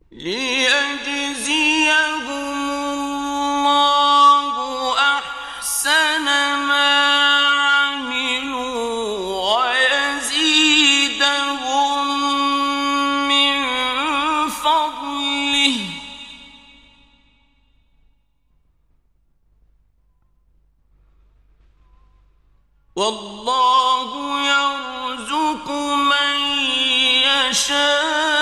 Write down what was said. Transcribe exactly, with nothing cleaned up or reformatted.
ليجزيهم الله أحسن ما عملوا ويزيدهم من فضله والله يرزق من يشاء